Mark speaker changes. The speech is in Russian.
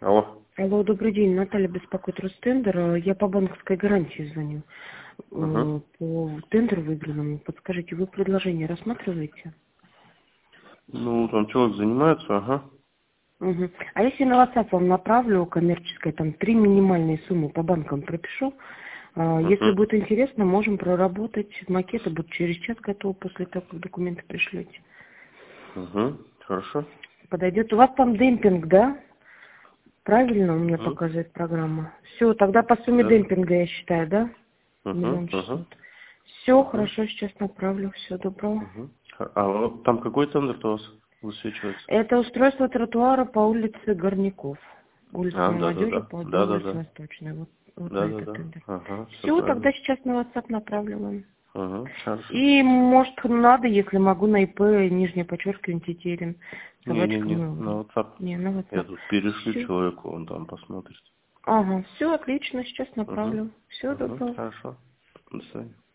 Speaker 1: Алло.
Speaker 2: Алло, добрый день. Наталья беспокоит Ростендер. Я по банковской гарантии звоню.
Speaker 1: Угу.
Speaker 2: По тендеру выигранному. Подскажите, вы предложение рассматриваете?
Speaker 1: Ну, там человек занимается, ага.
Speaker 2: Угу. А если на WhatsApp вам направлю коммерческое, там 3 минимальные суммы по банкам пропишу. Если
Speaker 1: Угу.
Speaker 2: будет интересно, можем проработать. Макеты будут через час готовы после того, как документы пришлете.
Speaker 1: Угу. Хорошо.
Speaker 2: Подойдет. У вас там демпинг, да? Правильно у меня
Speaker 1: Угу.
Speaker 2: показывает программа. Все, тогда по сумме
Speaker 1: Да.
Speaker 2: демпинга я считаю, да?
Speaker 1: Угу.
Speaker 2: Миллион
Speaker 1: Угу.
Speaker 2: 600. Все,
Speaker 1: Угу.
Speaker 2: хорошо, сейчас направлю. Всего доброго.
Speaker 1: Угу. А вот там какой тендер-то у вас высвечивается?
Speaker 2: Это устройство тротуара по улице Горняков. Улица
Speaker 1: А,
Speaker 2: Молодежи
Speaker 1: да-да-да.
Speaker 2: по одной улице
Speaker 1: Да-да-да.
Speaker 2: Восточной. Вот на этот
Speaker 1: Да-да-да.
Speaker 2: тендер.
Speaker 1: Ага, все
Speaker 2: Все, тогда
Speaker 1: правильно.
Speaker 2: сейчас на WhatsApp направлю вам.
Speaker 1: Угу. Хорошо.
Speaker 2: И, может, надо, если могу, на ИП, нижнее подчеркивание, Тетерин, собачка
Speaker 1: Не-не-не,
Speaker 2: Mail.ru.
Speaker 1: на WhatsApp.
Speaker 2: Не, на
Speaker 1: Я
Speaker 2: WhatsApp.
Speaker 1: тут перешлю
Speaker 2: Все.
Speaker 1: человеку, он там посмотрит.
Speaker 2: Ага, все, отлично, сейчас
Speaker 1: Угу.
Speaker 2: направлю. Всего
Speaker 1: Угу.
Speaker 2: доброго.
Speaker 1: Хорошо. До свидания.